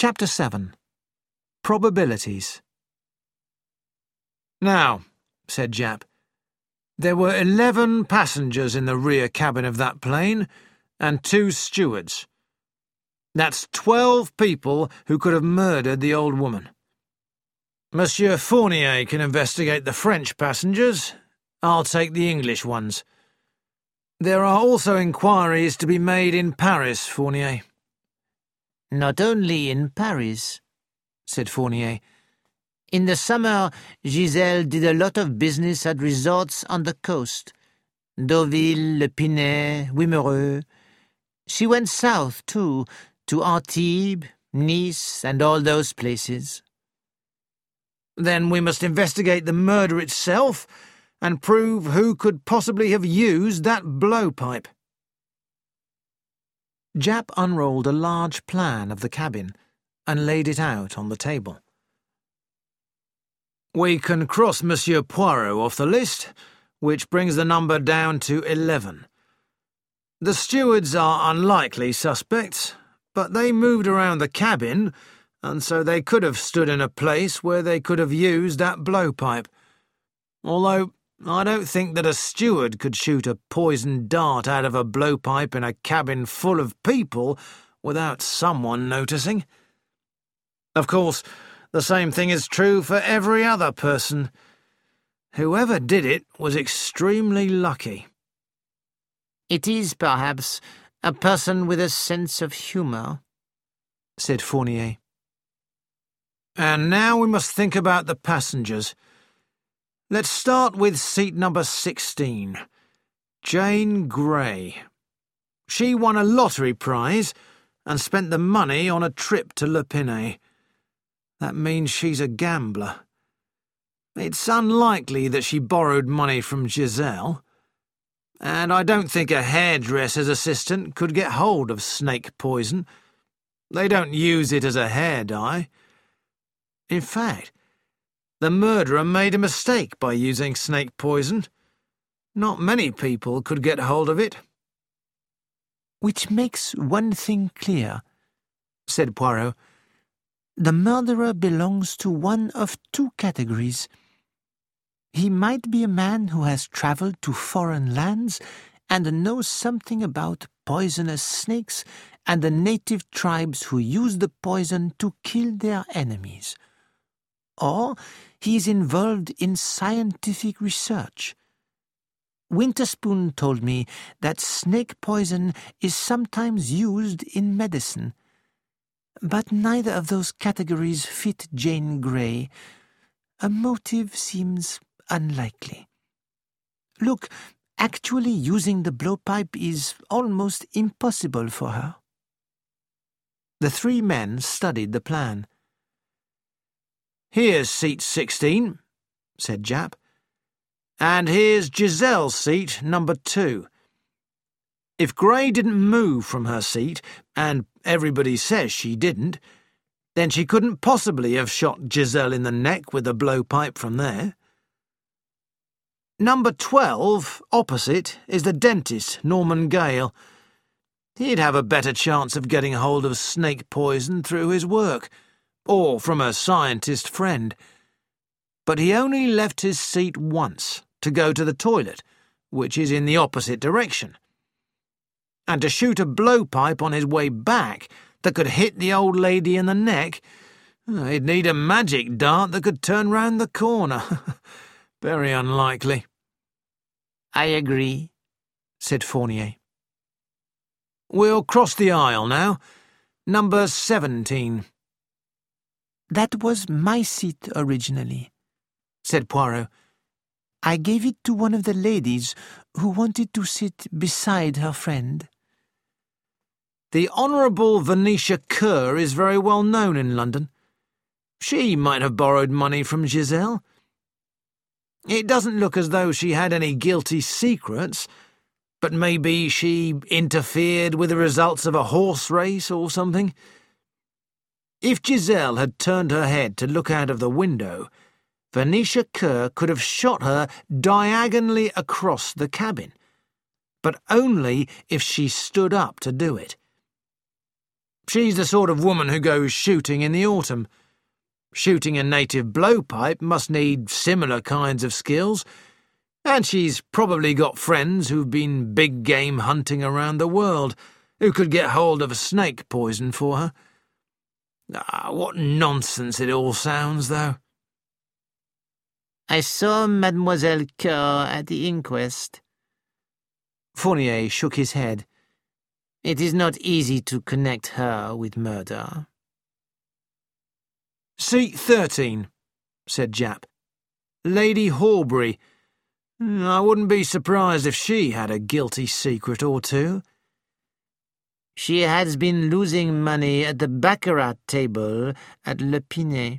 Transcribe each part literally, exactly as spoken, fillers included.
Chapter seven. Probabilities. "Now," said Japp, "there were eleven passengers in the rear cabin of that plane, and two stewards. That's twelve people who could have murdered the old woman. Monsieur Fournier can investigate the French passengers. I'll take the English ones. There are also inquiries to be made in Paris, Fournier." "Not only in Paris," said Fournier. "In the summer, Giselle did a lot of business at resorts on the coast. Deauville, Le Pinet, Wimereux. She went south, too, to Antibes, Nice, and all those places." "Then we must investigate the murder itself and prove who could possibly have used that blowpipe." Japp unrolled a large plan of the cabin and laid it out on the table. "We can cross Monsieur Poirot off the list, which brings the number down to eleven. The stewards are unlikely suspects, but they moved around the cabin, and so they could have stood in a place where they could have used that blowpipe. Although I don't think that a steward could shoot a poisoned dart out of a blowpipe in a cabin full of people without someone noticing. Of course, the same thing is true for every other person. Whoever did it was extremely lucky." "It is, perhaps, a person with a sense of humour," said Fournier. "And now we must think about the passengers. Let's start with seat number sixteen, Jane Grey. She won a lottery prize and spent the money on a trip to Le Pinet. That means she's a gambler. It's unlikely that she borrowed money from Giselle, and I don't think a hairdresser's assistant could get hold of snake poison. They don't use it as a hair dye. In fact, the murderer made a mistake by using snake poison. Not many people could get hold of it." "Which makes one thing clear," said Poirot. "The murderer belongs to one of two categories. He might be a man who has travelled to foreign lands and knows something about poisonous snakes and the native tribes who use the poison to kill their enemies. Or he is involved in scientific research. Winterspoon told me that snake poison is sometimes used in medicine. But neither of those categories fit Jane Grey. A motive seems unlikely. Look, actually using the blowpipe is almost impossible for her." The three men studied the plan. "Here's seat sixteen, said Japp. "And here's Giselle's seat, number two. If Grey didn't move from her seat, and everybody says she didn't, then she couldn't possibly have shot Giselle in the neck with a blowpipe from there. Number twelve, opposite, is the dentist, Norman Gale. He'd have a better chance of getting hold of snake poison through his work, or from a scientist friend. But he only left his seat once, to go to the toilet, which is in the opposite direction. And to shoot a blowpipe on his way back that could hit the old lady in the neck, he'd need a magic dart that could turn round the corner. Very unlikely." "I agree," said Fournier. "We'll cross the aisle now. Number seventeen. "That was my seat originally," said Poirot. "I gave it to one of the ladies who wanted to sit beside her friend." "The Honourable Venetia Kerr is very well known in London. She might have borrowed money from Giselle. It doesn't look as though she had any guilty secrets, but maybe she interfered with the results of a horse race or something. If Giselle had turned her head to look out of the window, Venetia Kerr could have shot her diagonally across the cabin, but only if she stood up to do it. She's the sort of woman who goes shooting in the autumn. Shooting a native blowpipe must need similar kinds of skills, and she's probably got friends who've been big game hunting around the world, who could get hold of a snake poison for her. Ah, what nonsense it all sounds, though. I saw Mademoiselle Coeur at the inquest. Fournier shook his head. It is not easy to connect her with murder. Seat thirteen, said Japp. Lady Horbury. I wouldn't be surprised if she had a guilty secret or two. She has been losing money at the baccarat table at Le Pinet.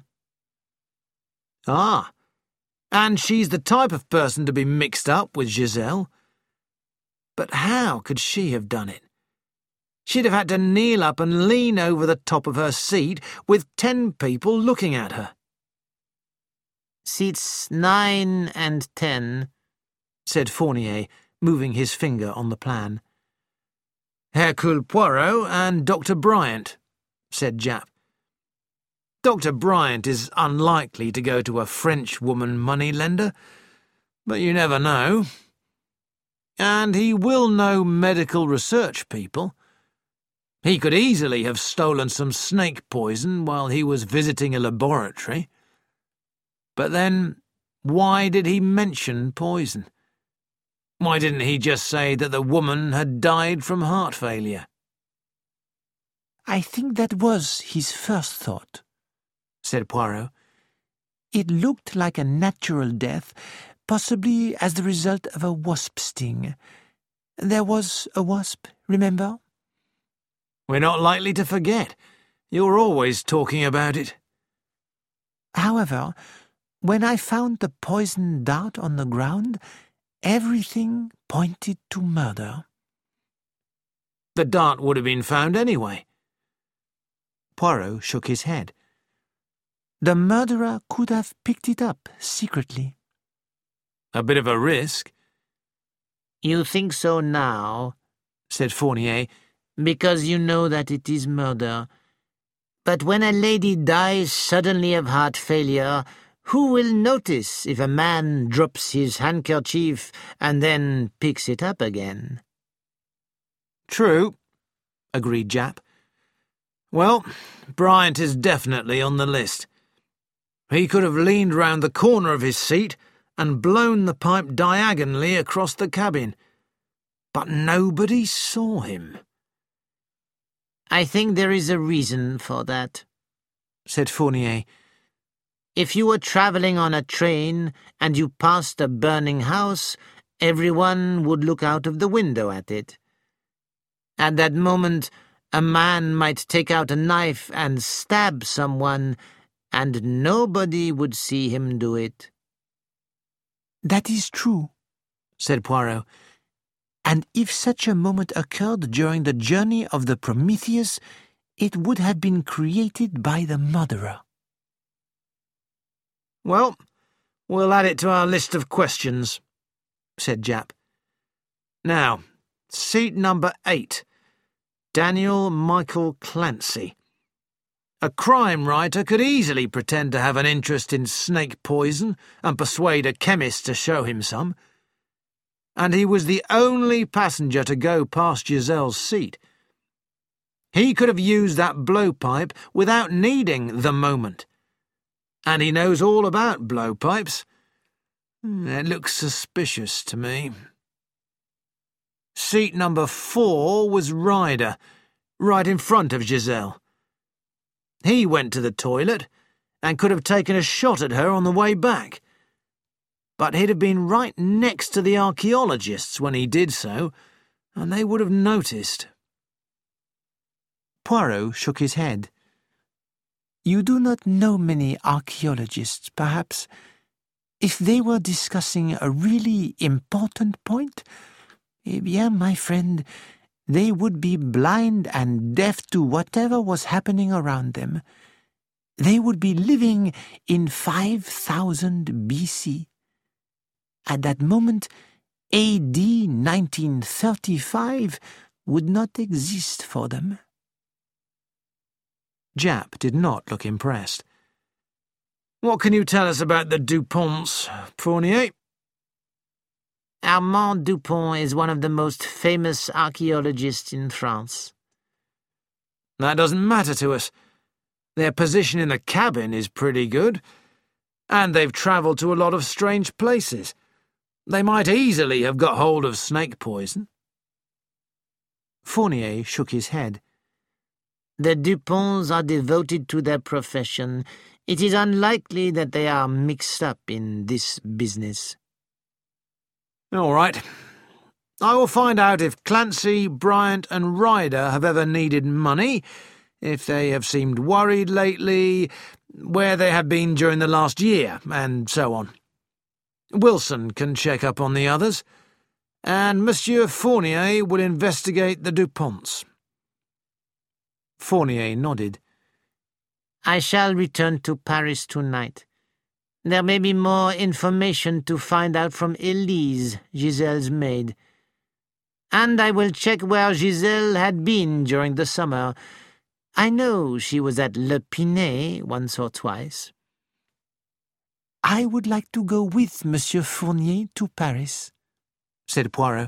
Ah, and she's the type of person to be mixed up with Giselle. But how could she have done it? She'd have had to kneel up and lean over the top of her seat with ten people looking at her. Seats nine and ten, said Fournier, moving his finger on the plan. Hercule Poirot and Doctor Bryant, said Japp. Doctor Bryant is unlikely to go to a French woman moneylender, but you never know. And he will know medical research people. He could easily have stolen some snake poison while he was visiting a laboratory. But then, why did he mention poison? Why didn't he just say that the woman had died from heart failure? I think that was his first thought, said Poirot. It looked like a natural death, possibly as the result of a wasp sting. There was a wasp, remember? We're not likely to forget. You're always talking about it. However, when I found the poisoned dart on the ground, everything pointed to murder. The dart would have been found anyway. Poirot shook his head. The murderer could have picked it up secretly. A bit of a risk. You think so now, said Fournier, because you know that it is murder. But when a lady dies suddenly of heart failure, who will notice if a man drops his handkerchief and then picks it up again? True, agreed Japp. Well, Bryant is definitely on the list. He could have leaned round the corner of his seat and blown the pipe diagonally across the cabin. But nobody saw him. I think there is a reason for that, said Fournier. If you were travelling on a train and you passed a burning house, everyone would look out of the window at it. At that moment, a man might take out a knife and stab someone, and nobody would see him do it. That is true, said Poirot. And if such a moment occurred during the journey of the Prometheus, it would have been created by the murderer. Well, we'll add it to our list of questions, said Japp. Now, seat number eight. Daniel Michael Clancy. A crime writer could easily pretend to have an interest in snake poison and persuade a chemist to show him some. And he was the only passenger to go past Giselle's seat. He could have used that blowpipe without needing the moment. And he knows all about blowpipes. It looks suspicious to me. Seat number four was Ryder, right in front of Giselle. He went to the toilet and could have taken a shot at her on the way back. But he'd have been right next to the archaeologists when he did so, and they would have noticed. Poirot shook his head. You do not know many archaeologists, perhaps. If they were discussing a really important point, eh bien, my friend, they would be blind and deaf to whatever was happening around them. They would be living in five thousand B C. At that moment, A D nineteen thirty-five would not exist for them. Japp did not look impressed. What can you tell us about the Duponts, Fournier? Armand Dupont is one of the most famous archaeologists in France. That doesn't matter to us. Their position in the cabin is pretty good, and they've travelled to a lot of strange places. They might easily have got hold of snake poison. Fournier shook his head. The Duponts are devoted to their profession. It is unlikely that they are mixed up in this business. All right. I will find out if Clancy, Bryant and Ryder have ever needed money, if they have seemed worried lately, where they have been during the last year, and so on. Wilson can check up on the others, and Monsieur Fournier will investigate the Duponts. Fournier nodded. I shall return to Paris tonight. There may be more information to find out from Elise, Giselle's maid. And I will check where Giselle had been during the summer. I know she was at Le Pinet once or twice. I would like to go with Monsieur Fournier to Paris, said Poirot.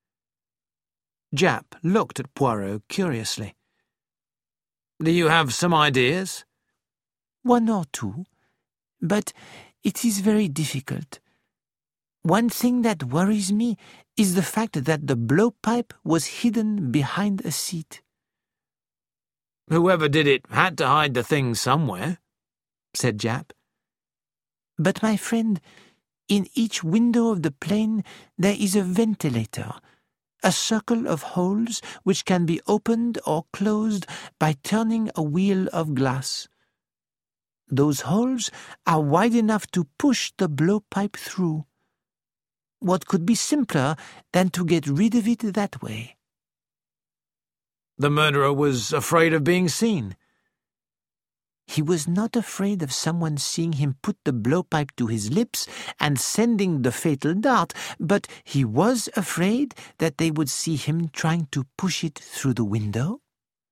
Japp looked at Poirot curiously. Do you have some ideas? One or two, but it is very difficult. One thing that worries me is the fact that the blowpipe was hidden behind a seat. Whoever did it had to hide the thing somewhere, said Japp. But, my friend, in each window of the plane there is a ventilator, a circle of holes which can be opened or closed by turning a wheel of glass. Those holes are wide enough to push the blowpipe through. What could be simpler than to get rid of it that way? The murderer was afraid of being seen. He was not afraid of someone seeing him put the blowpipe to his lips and sending the fatal dart, but he was afraid that they would see him trying to push it through the window.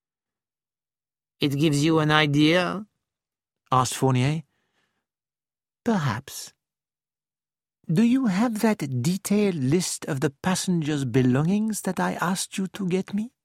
It gives you an idea? Asked Fournier. Perhaps. Do you have that detailed list of the passengers' belongings that I asked you to get me?